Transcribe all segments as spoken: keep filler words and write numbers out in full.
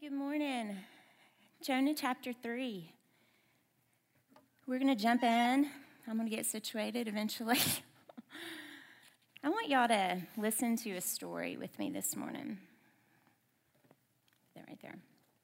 Good morning. Jonah chapter three. We're going to jump in. I'm going to get situated eventually. I want y'all to listen to a story with me this morning. There, right there.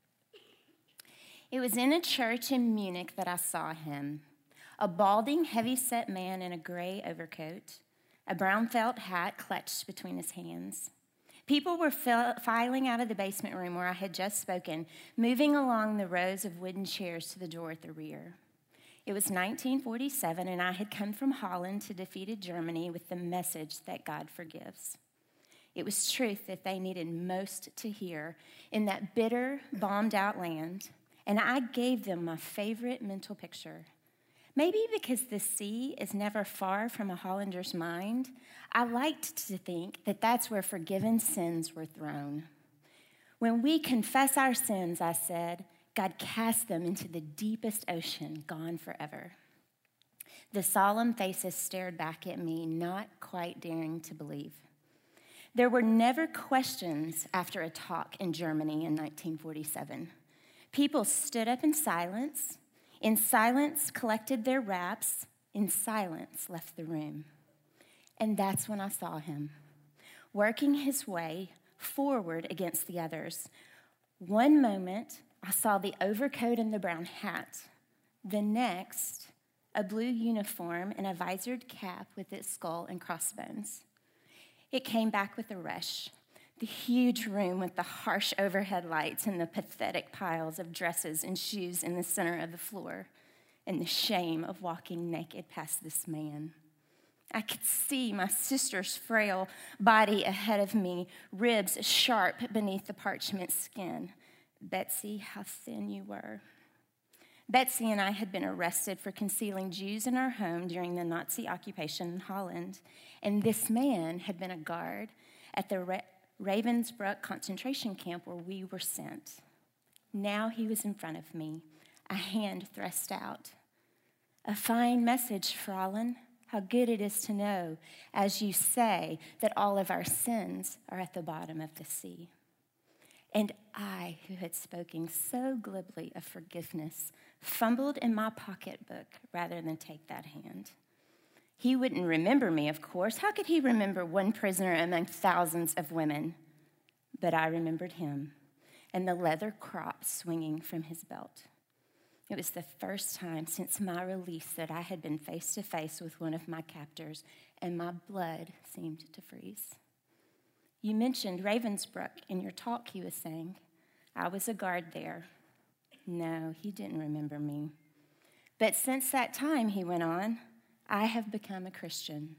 It was in a church in Munich that I saw him. A balding, heavy-set man in a gray overcoat, a brown felt hat clutched between his hands. People were fil- filing out of the basement room where I had just spoken, moving along the rows of wooden chairs to the door at the rear. It was nineteen forty-seven, and I had come from Holland to defeated Germany with the message that God forgives. It was truth that they needed most to hear in that bitter, bombed-out land, and I gave them my favorite mental picture. Maybe because the sea is never far from a Hollander's mind, I liked to think that that's where forgiven sins were thrown. When we confess our sins, I said, God cast them into the deepest ocean, gone forever. The solemn faces stared back at me, not quite daring to believe. There were never questions after a talk in Germany in nineteen forty-seven. People stood up in silence, in silence collected their wraps, in silence left the room. And that's when I saw him, working his way forward against the others. One moment, I saw the overcoat and the brown hat. The next, a blue uniform and a visored cap with its skull and crossbones. It came back with a rush. The huge room with the harsh overhead lights and the pathetic piles of dresses and shoes in the center of the floor, and the shame of walking naked past this man. I could see my sister's frail body ahead of me, ribs sharp beneath the parchment skin. Betsy, how thin you were. Betsy and I had been arrested for concealing Jews in our home during the Nazi occupation in Holland, and this man had been a guard at the Ra- Ravensbrück concentration camp where we were sent. Now he was in front of me, a hand thrust out. A fine message, Fräulein. How good it is to know, as you say, that all of our sins are at the bottom of the sea. And I, who had spoken so glibly of forgiveness, fumbled in my pocketbook rather than take that hand. He wouldn't remember me, of course. How could he remember one prisoner among thousands of women? But I remembered him and the leather crop swinging from his belt. It was the first time since my release that I had been face to face with one of my captors, and my blood seemed to freeze. You mentioned Ravensbrück in your talk, he was saying. I was a guard there. No, he didn't remember me. But since that time, he went on, I have become a Christian.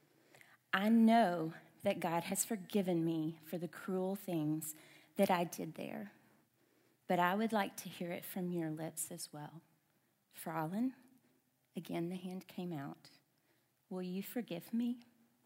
I know that God has forgiven me for the cruel things that I did there. But I would like to hear it from your lips as well. Fräulein, again the hand came out. Will you forgive me?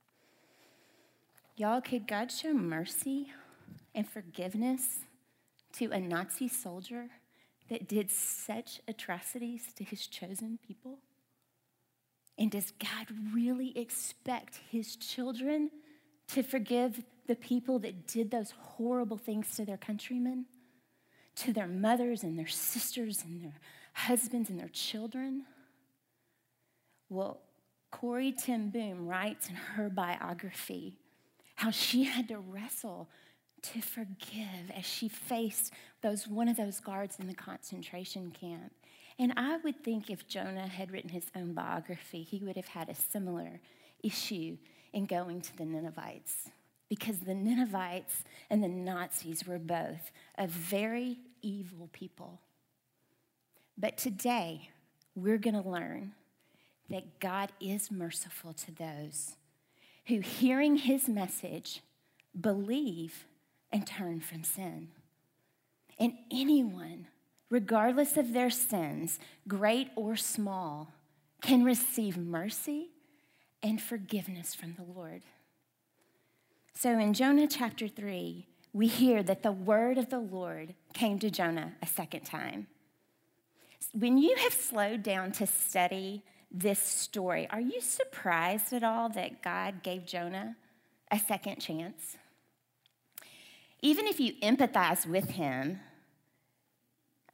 Y'all, could God show mercy and forgiveness to a Nazi soldier that did such atrocities to his chosen people? And does God really expect his children to forgive the people that did those horrible things to their countrymen, to their mothers and their sisters and their husbands and their children? Well, Corrie ten Boom writes in her biography how she had to wrestle to forgive as she faced those one of those guards in the concentration camp. And I would think if Jonah had written his own biography, he would have had a similar issue in going to the Ninevites, because the Ninevites and the Nazis were both a very evil people. But today, we're going to learn that God is merciful to those who, hearing his message, believe and turn from sin. And anyone, regardless of their sins, great or small, can receive mercy and forgiveness from the Lord. So in Jonah chapter three, we hear that the word of the Lord came to Jonah a second time. When you have slowed down to study this story, are you surprised at all that God gave Jonah a second chance? Even if you empathize with him,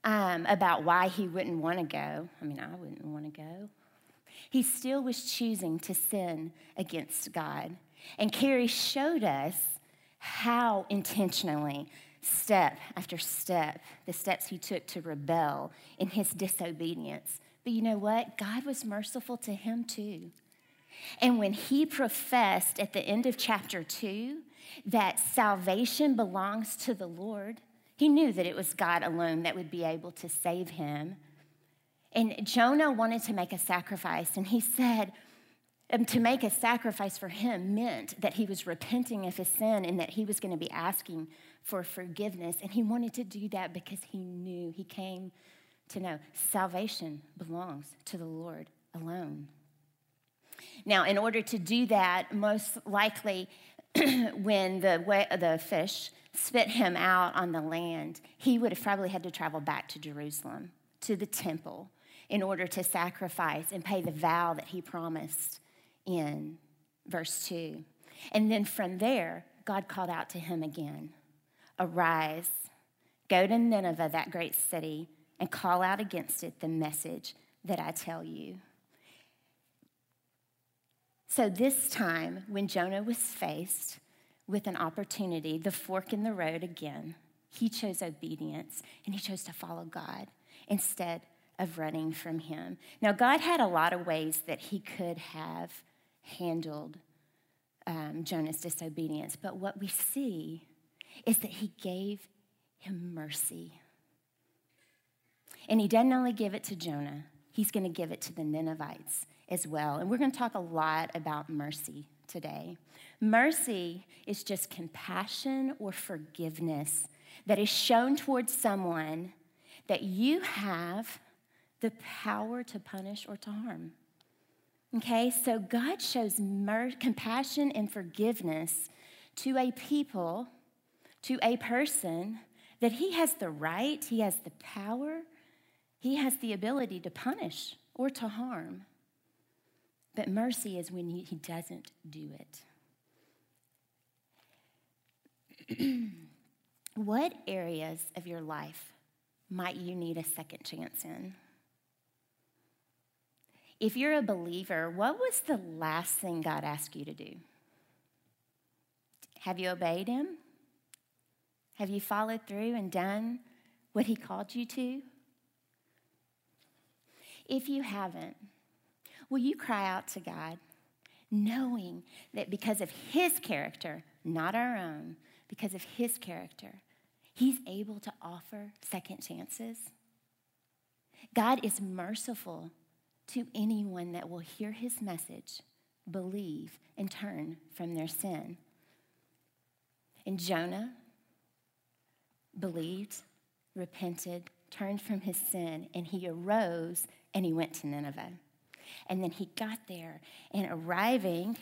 um, about why he wouldn't want to go. I mean, I wouldn't want to go. He still was choosing to sin against God. And Carrie showed us how intentionally, step after step, the steps he took to rebel in his disobedience. But you know what? God was merciful to him too. And when he professed at the end of chapter two that salvation belongs to the Lord, he knew that it was God alone that would be able to save him. And Jonah wanted to make a sacrifice, and he said um, to make a sacrifice for him meant that he was repenting of his sin and that he was going to be asking for forgiveness. And he wanted to do that because he knew, he came to know salvation belongs to the Lord alone. Now, in order to do that, most likely when the way, the fish spit him out on the land, he would have probably had to travel back to Jerusalem, to the temple, in order to sacrifice and pay the vow that he promised in verse two. And then from there, God called out to him again, "Arise, go to Nineveh, that great city, and call out against it the message that I tell you." So this time, when Jonah was faced with an opportunity, the fork in the road again, he chose obedience and he chose to follow God instead of running from him. Now, God had a lot of ways that he could have handled um, Jonah's disobedience, but what we see is that he gave him mercy. And he doesn't only give it to Jonah, he's going to give it to the Ninevites as well. And we're going to talk a lot about mercy today. Mercy is just compassion or forgiveness that is shown towards someone that you have the power to punish or to harm. Okay, so God shows mer- compassion and forgiveness to a people, to a person that he has the right, he has the power, he has the ability to punish or to harm. But mercy is when he, he doesn't do it. What areas of your life might you need a second chance in? If you're a believer, what was the last thing God asked you to do? Have you obeyed him? Have you followed through and done what he called you to? If you haven't, will you cry out to God, knowing that because of his character, not our own, because of his character, he's able to offer second chances? God is merciful to anyone that will hear his message, believe, and turn from their sin. And Jonah believed, repented, turned from his sin, and he arose and he went to Nineveh. And then he got there, and arriving,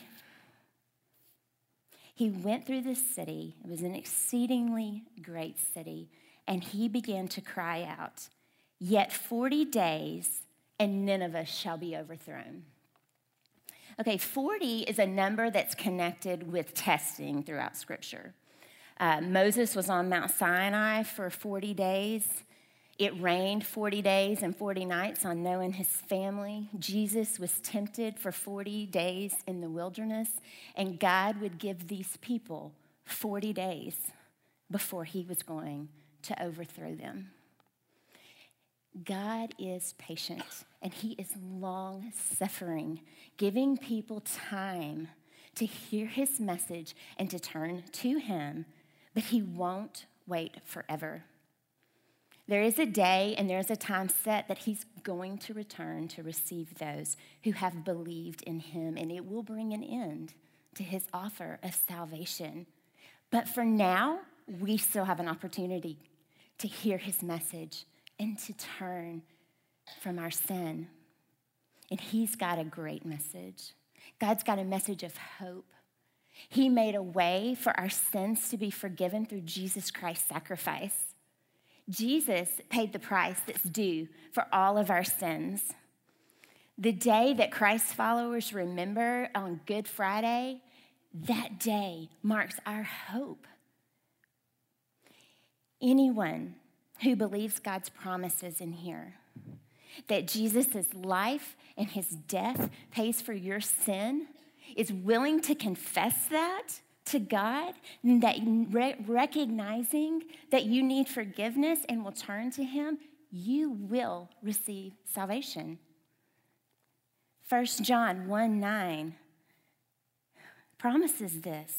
he went through this city. It was an exceedingly great city, and he began to cry out, "Yet forty days, and Nineveh shall be overthrown." Okay, forty is a number that's connected with testing throughout Scripture. Uh, Moses was on Mount Sinai for forty days. It rained forty days and forty nights on Noah and his family. Jesus was tempted for forty days in the wilderness, and God would give these people forty days before he was going to overthrow them. God is patient, and he is long-suffering, giving people time to hear his message and to turn to him, but he won't wait forever. There is a day and there's a time set that he's going to return to receive those who have believed in him, and it will bring an end to his offer of salvation. But for now, we still have an opportunity to hear his message and to turn from our sin. And he's got a great message. God's got a message of hope. He made a way for our sins to be forgiven through Jesus Christ's sacrifice. Jesus paid the price that's due for all of our sins. The day that Christ's followers remember on Good Friday, that day marks our hope. Anyone who believes God's promises in here, that Jesus' life and his death pays for your sin, is willing to confess that to God, and that re- recognizing that you need forgiveness and will turn to him, you will receive salvation. First John one nine promises this.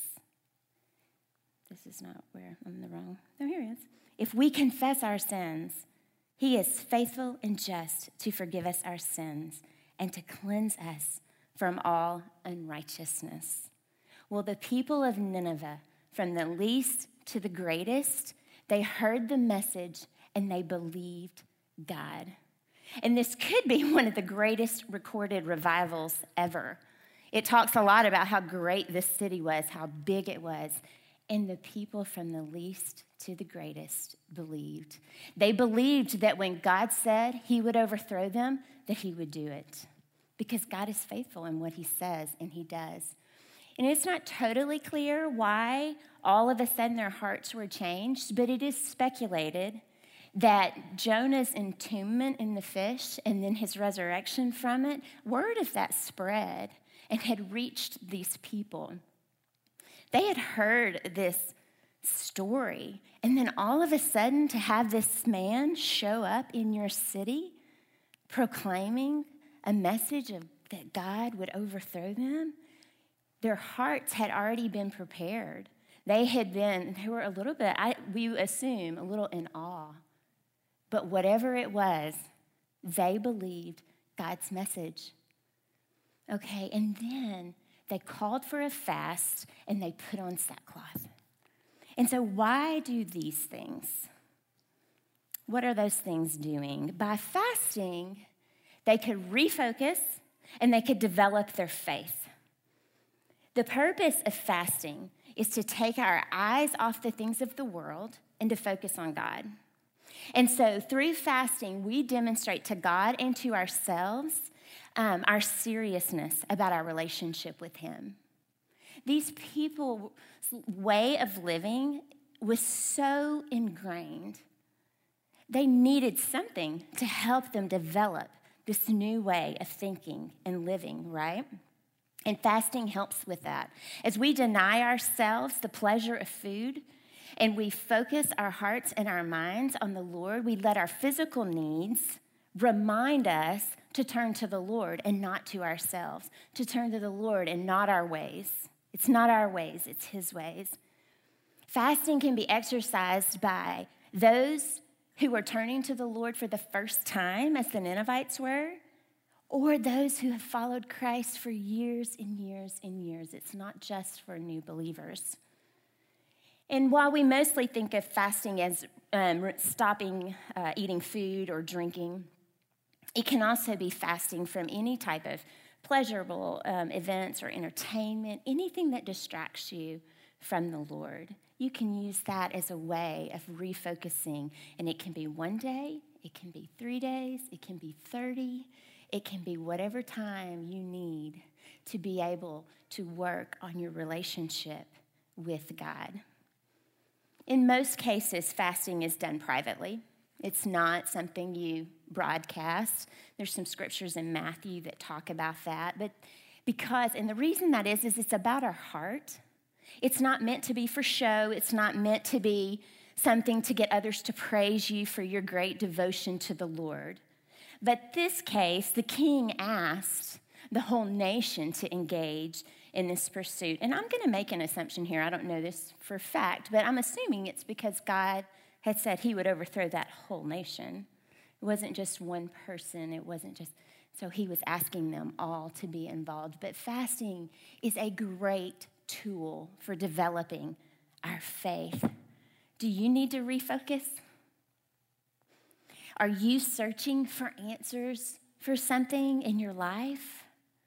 This is not where I'm in the wrong. No, here it is. If we confess our sins, he is faithful and just to forgive us our sins and to cleanse us from all unrighteousness. Well, the people of Nineveh, from the least to the greatest, they heard the message and they believed God. And this could be one of the greatest recorded revivals ever. It talks a lot about how great this city was, how big it was. And the people from the least to the greatest believed. They believed that when God said he would overthrow them, that he would do it. Because God is faithful in what he says, and he does. And it's not totally clear why all of a sudden their hearts were changed, but it is speculated that Jonah's entombment in the fish and then his resurrection from it, word of that spread and had reached these people. They had heard this story, and then all of a sudden to have this man show up in your city proclaiming a message of that God would overthrow them, their hearts had already been prepared. They had been, they were a little bit, I, we assume, a little in awe. But whatever it was, they believed God's message. Okay, and then they called for a fast and they put on sackcloth. And so why do these things? What are those things doing? By fasting, they could refocus and they could develop their faith. The purpose of fasting is to take our eyes off the things of the world and to focus on God. And so through fasting, we demonstrate to God and to ourselves um, our seriousness about our relationship with him. These people's way of living was so ingrained. They needed something to help them develop this new way of thinking and living, right? And fasting helps with that. As we deny ourselves the pleasure of food and we focus our hearts and our minds on the Lord, we let our physical needs remind us to turn to the Lord and not to ourselves, to turn to the Lord and not our ways. It's not our ways, it's his ways. Fasting can be exercised by those who are turning to the Lord for the first time, as the Ninevites were, or those who have followed Christ for years and years and years. It's not just for new believers. And while we mostly think of fasting as um, stopping uh, eating food or drinking, it can also be fasting from any type of pleasurable um, events or entertainment, anything that distracts you from the Lord. You can use that as a way of refocusing, and it can be one day, it can be three days, it can be thirty, it can be whatever time you need to be able to work on your relationship with God. In most cases, fasting is done privately. It's not something you broadcast. There's some scriptures in Matthew that talk about that. But because, and the reason that is, is it's about our heart. It's not meant to be for show. It's not meant to be something to get others to praise you for your great devotion to the Lord. But this case, the king asked the whole nation to engage in this pursuit. And I'm going to make an assumption here. I don't know this for a fact, but I'm assuming it's because God had said he would overthrow that whole nation. It wasn't just one person. It wasn't just, so he was asking them all to be involved. But fasting is a great tool for developing our faith. Do you need to refocus? Are you searching for answers for something in your life?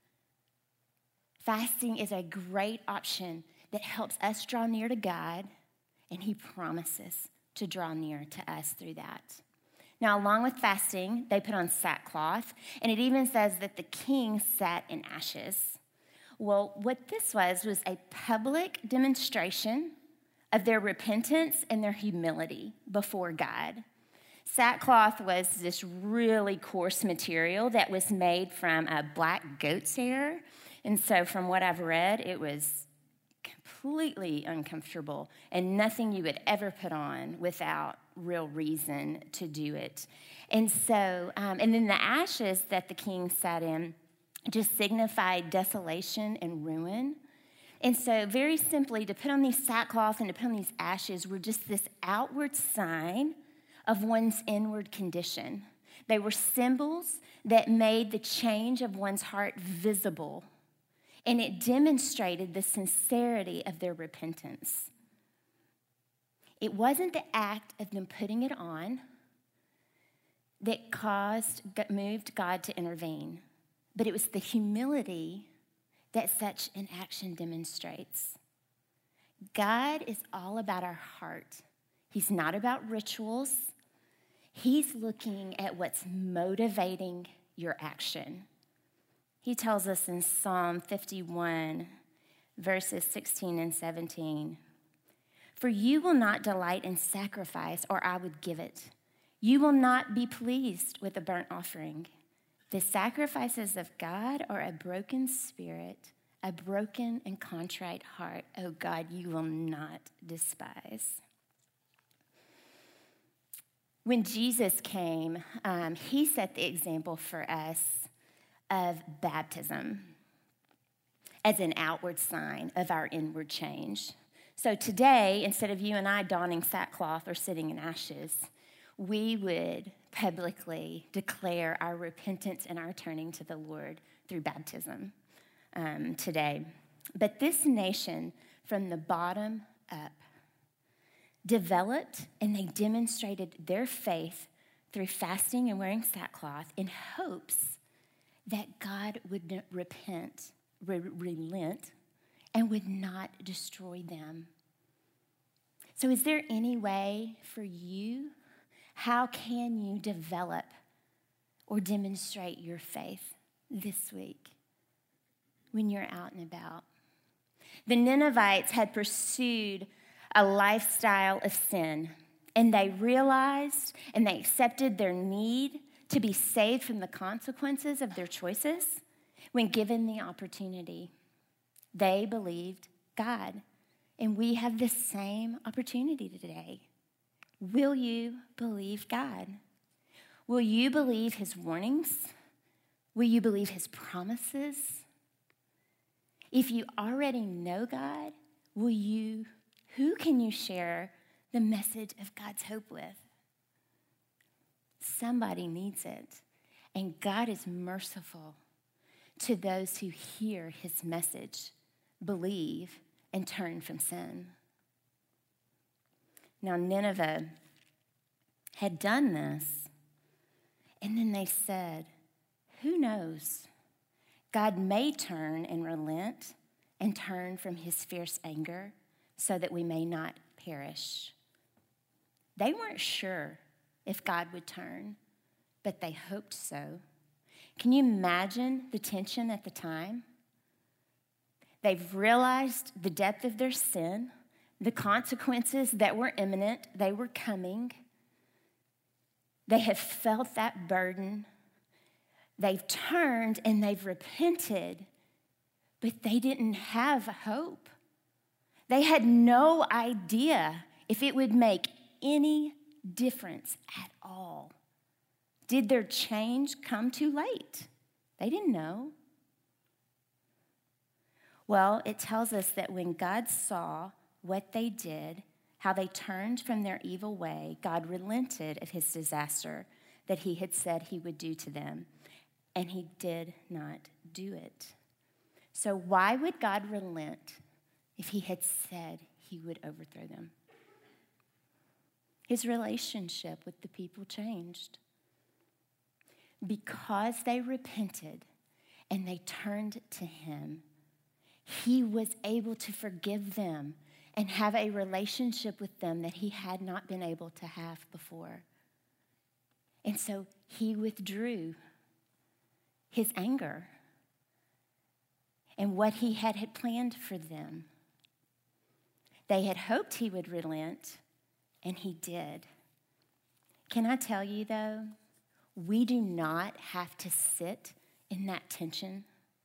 Fasting is a great option that helps us draw near to God, and he promises to draw near to us through that. Now, along with fasting, they put on sackcloth, and it even says that the king sat in ashes. Well, what this was was a public demonstration of their repentance and their humility before God. Sackcloth was this really coarse material that was made from a black goat's hair. And so from what I've read, it was completely uncomfortable and nothing you would ever put on without real reason to do it. And so, um, and then the ashes that the king sat in just signified desolation and ruin. And so very simply, to put on these sackcloth and to put on these ashes were just this outward sign of one's inward condition. They were symbols that made the change of one's heart visible, and it demonstrated the sincerity of their repentance. It wasn't the act of them putting it on that caused, moved God to intervene, but it was the humility that such an action demonstrates. God is all about our heart. He's not about rituals. He's looking at what's motivating your action. He tells us in Psalm fifty-one, verses sixteen and seventeen, "For you will not delight in sacrifice, or I would give it. You will not be pleased with a burnt offering. The sacrifices of God are a broken spirit, a broken and contrite heart. Oh God, you will not despise." When Jesus came, um, he set the example for us of baptism as an outward sign of our inward change. So today, instead of you and I donning sackcloth or sitting in ashes, we would publicly declare our repentance and our turning to the Lord through baptism um, today. But this nation, from the bottom up, developed and they demonstrated their faith through fasting and wearing sackcloth in hopes that God would repent, re- relent, and would not destroy them. So is there any way for you? How can you develop or demonstrate your faith this week when you're out and about? The Ninevites had pursued a lifestyle of sin, and they realized and they accepted their need to be saved from the consequences of their choices when given the opportunity. They believed God, and we have the same opportunity today. Will you believe God? Will you believe his warnings? Will you believe his promises? If you already know God, will you, who can you share the message of God's hope with? Somebody needs it, and God is merciful to those who hear his message, believe, and turn from sin. Now, Nineveh had done this, and then they said, who knows? God may turn and relent and turn from his fierce anger so that we may not perish. They weren't sure if God would turn, but they hoped so. Can you imagine the tension at the time? They've realized the depth of their sin, the consequences that were imminent, they were coming. They have felt that burden. They've turned and they've repented, but they didn't have hope. They had no idea if it would make any difference at all. Did their change come too late? They didn't know. Well, it tells us that when God saw what they did, how they turned from their evil way, God relented of his disaster that he had said he would do to them, and he did not do it. So why would God relent if he had said he would overthrow them? His relationship with the people changed. Because they repented and they turned to him, he was able to forgive them and have a relationship with them that he had not been able to have before. And so he withdrew his anger and what he had, had planned for them. They had hoped he would relent, and he did. Can I tell you, though, we do not have to sit in that tension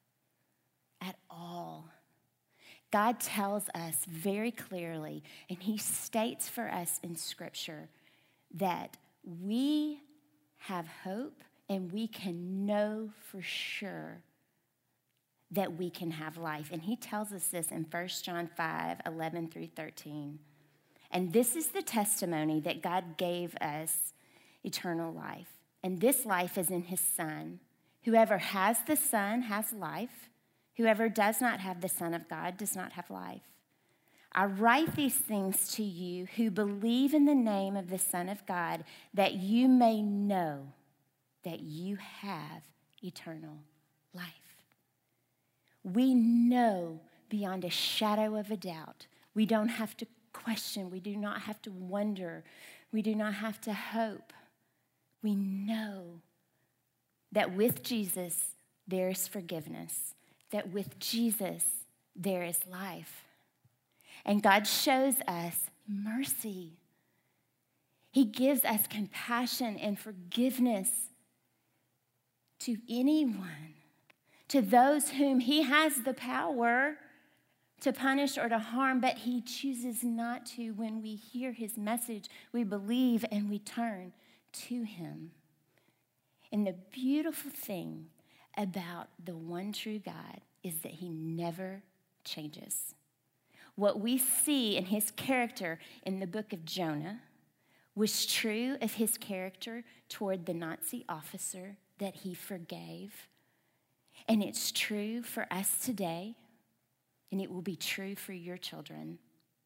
at all. God tells us very clearly, and he states for us in Scripture, that we have hope and we can know for sure that we can have life. And he tells us this in First John five, eleven through thirteen. And this is the testimony that God gave us eternal life. And this life is in his Son. Whoever has the Son has life. Whoever does not have the Son of God does not have life. I write these things to you who believe in the name of the Son of God, that you may know that you have eternal life. We know beyond a shadow of a doubt. We don't have to question. We do not have to wonder. We do not have to hope. We know that with Jesus, there is forgiveness. That with Jesus, there is life. And God shows us mercy. He gives us compassion and forgiveness to anyone, to those whom he has the power to punish or to harm, but he chooses not to. When we hear his message, we believe and we turn to him. And the beautiful thing about the one true God is that he never changes. What we see in his character in the book of Jonah was true of his character toward the Nazi officer that he forgave. And it's true for us today, and it will be true for your children.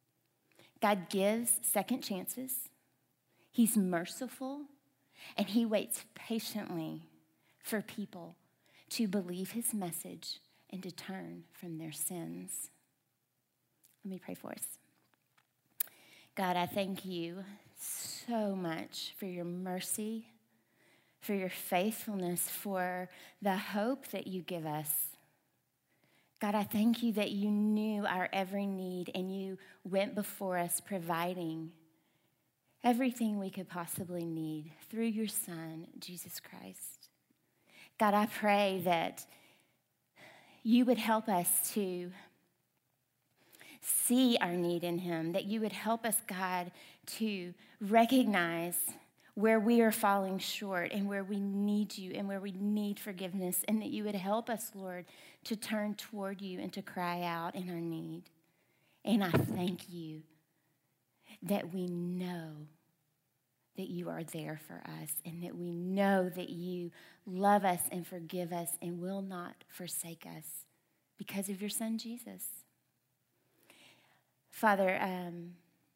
God gives second chances. He's merciful, and he waits patiently for people to believe his message and to turn from their sins. Let me pray for us. God, I thank you so much for your mercy, for your faithfulness, for the hope that you give us. God, I thank you that you knew our every need and you went before us providing everything we could possibly need through your Son, Jesus Christ. God, I pray that you would help us to see our need in him, that you would help us, God, to recognize where we are falling short and where we need you and where we need forgiveness, and that you would help us, Lord, to turn toward you and to cry out in our need. And I thank you that we know that you are there for us and that we know that you love us and forgive us and will not forsake us because of your Son, Jesus. Father, um,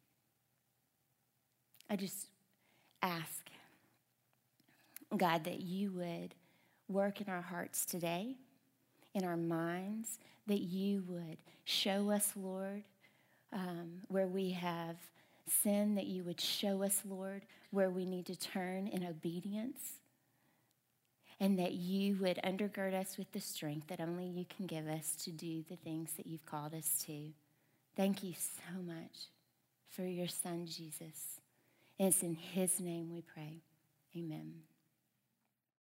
I just ask, God, that you would work in our hearts today, in our minds, that you would show us, Lord, um, where we have sinned, that you would show us, Lord, where we need to turn in obedience, and that you would undergird us with the strength that only you can give us to do the things that you've called us to. Thank you so much for your Son, Jesus. And it's in his name we pray. Amen.